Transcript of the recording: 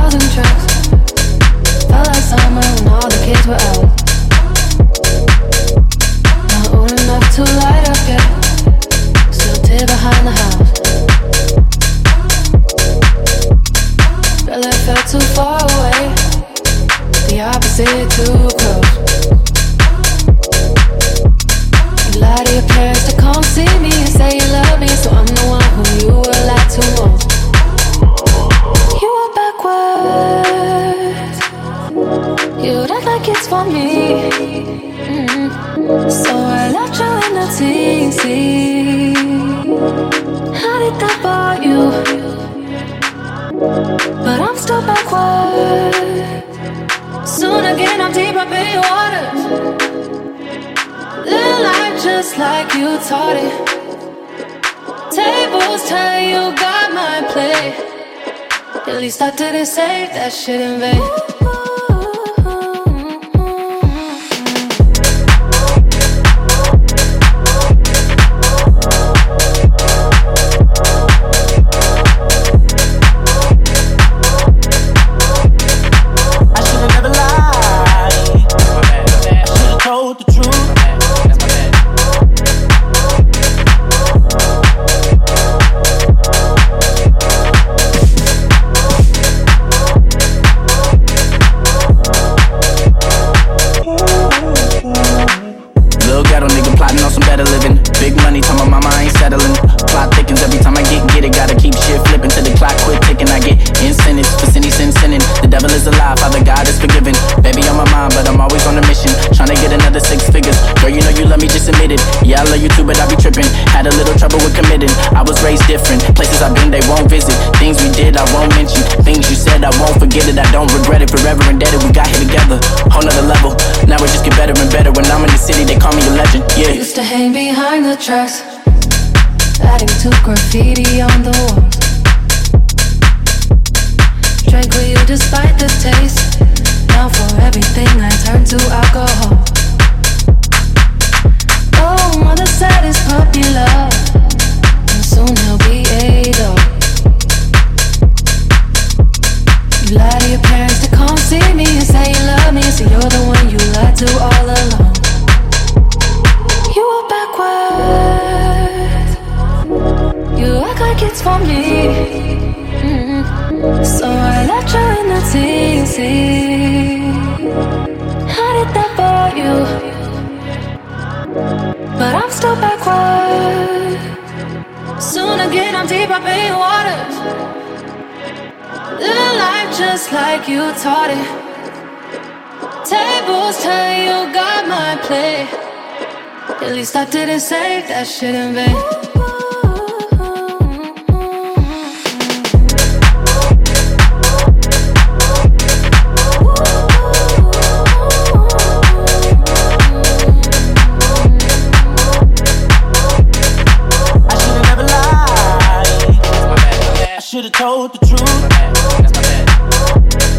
1,000 tracks. Felt like summer when all the kids were out. Not old enough to light up yet. Still tear behind the house. Felt like felt too far away. The opposite too close. You lie to your parents to come see me and say you love me, so I'm the one who you would like to most. You are backwards. You'd act like it's for me. So I left you in the TC. How did that bore you? But I'm still backwards. Soon again I'm deep up in your waters. Live life just like you taught it. Tables turn, you got my plate. At least I didn't say that shit in vain. Tracks, adding to graffiti on the walls. Drank with you despite the taste. Now for everything I turn to alcohol. Oh, mother said it's puppy love, and soon he'll be a dog. You lie to your parents to come see me and say you love me, so you're the one you lied to all along. You are backwards. You act like it's for me. So I left you in the TC. How did that bore you? But I'm still backwards. Soon again I'm deep up in your waters. Live life just like you taught it. Tables turn, you got my plate. At least I didn't say that shit in vain. I should've never lied. I should've told the truth. That's my bad.